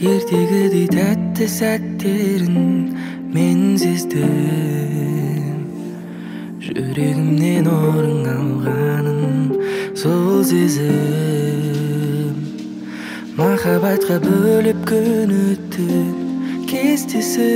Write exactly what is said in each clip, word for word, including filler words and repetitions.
ертегідей тәтті сәттерін мен сездім. Жүрегімнен орын алғанын сол сезім. Махаббатқа бөліп күн өтті кестесі.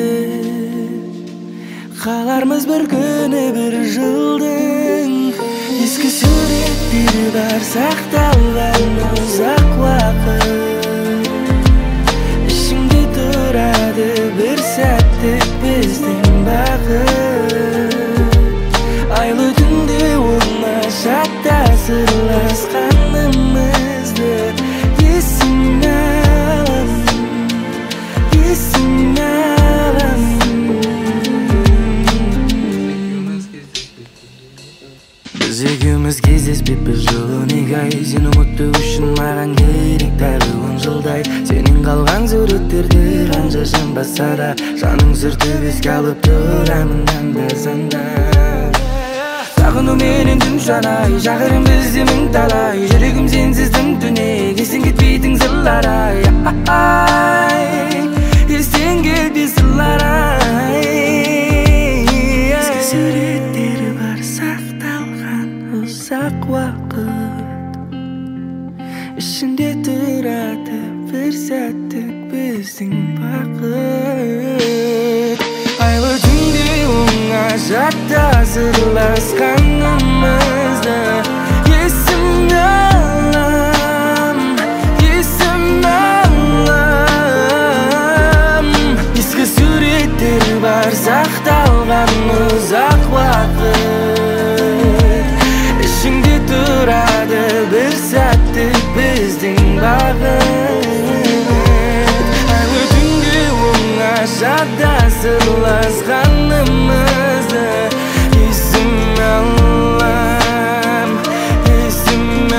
Қалармыз бір күні бір жылдың. Ескі суреттері бар сақталған ұзақ уақыт. Ішіңде тұрады бір сәттік біздің бақыт. Айлы түнде оңашада сырласқанымызды есіме алам, есіме алам. Біз екеуміз кездеспеппіз жылы неге ай. Сені ұмыту үшін маған керек тағы он жылдай. Сенің қалған суреттерді қанша жанбаса да жаның сүртіп еске алып тұрамын анда-санда. Сағынуменен түн санай, шақырым бізде мың талай. Жүрегім сенсіз тым-түнек, естен кетпейтін сырлар ай. Естен кетпей сырлар ай. Ескі суреттері бар сақталған ұзақ уақыт. Ішінде тұрады бір сәттік біздің бақыт. Айлы түнде оңашада сырласқанымызды есіме алам, есіме алам. Ескі суреттер бар сақталған ұзақ уақыт. Ішіңде тұрады бір сәттік біздің бақыт. Айлы түнде оңашада сырласқанымызды есіме алам, есіме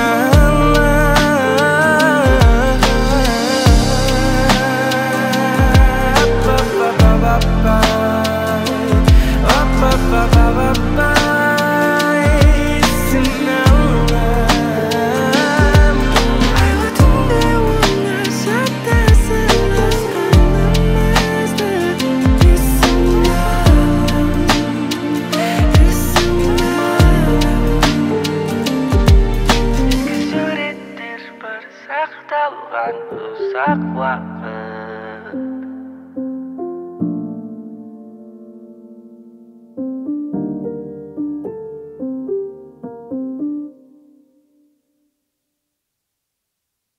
сақталған ұзақ уақыт.